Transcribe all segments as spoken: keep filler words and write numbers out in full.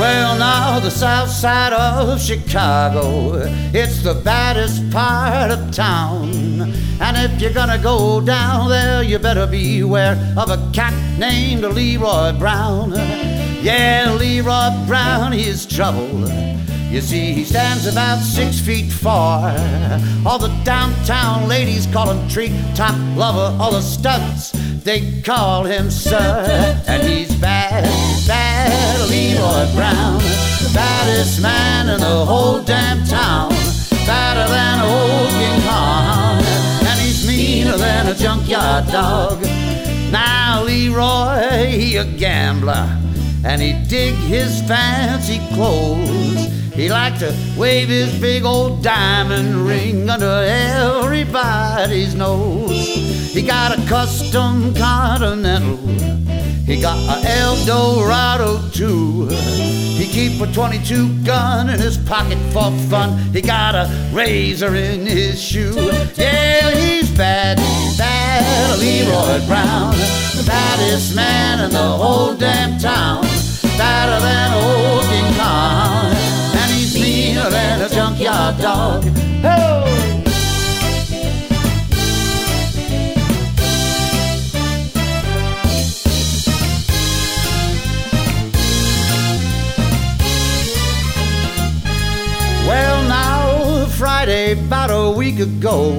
Well, now the south side of Chicago, it's the baddest part of town. And if you're gonna go down there, you better beware of a cat named Leroy Brown. Yeah, Leroy Brown, he's trouble. You see, he stands about six feet four. All the downtown ladies call him treetop lover. All the studs, they call him sir. And he's bad, bad Leroy Brown, the baddest man in the whole damn town. Badder than old King Kong, and he's meaner than a junkyard dog. Now Leroy, he a gambler, and he dig his fancy clothes. He liked to wave his big old diamond ring under everybody's nose. He got a custom Continental, he got a Eldorado too. He keep a twenty-two gun in his pocket for fun. He got a razor in his shoe. Yeah, he's bad, bad Leroy Brown, the baddest man in the whole damn town. Badder than old King Kong, and he's meaner than a junkyard dog. Oh! Well, now, Friday, about a week ago,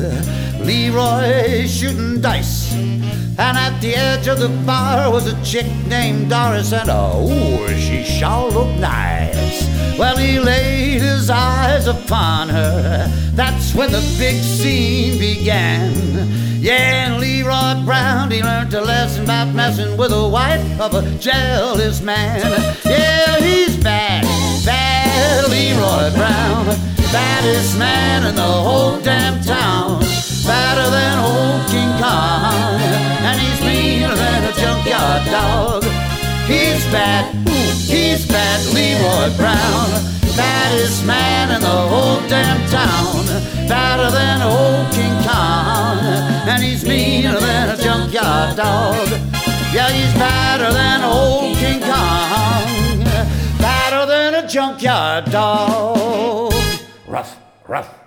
Leroy shooting dice, and at the edge of the bar was a chick named Doris, and oh, she sure looked nice. Well, he laid his eyes upon her, that's when the big scene began. Yeah, and Leroy Brown, he learned a lesson about messing with a wife of a jealous man. Yeah, he's bad, bad Leroy Brown, baddest man in the whole damn town. Badder than old King Kong, and he's meaner than a junkyard dog. He's bad, he's bad Leroy Brown, baddest man in the whole damn town. Badder than old King Kong, and he's meaner than a junkyard dog. Yeah, he's badder than old King Kong, badder than a junkyard dog. Rough, rough.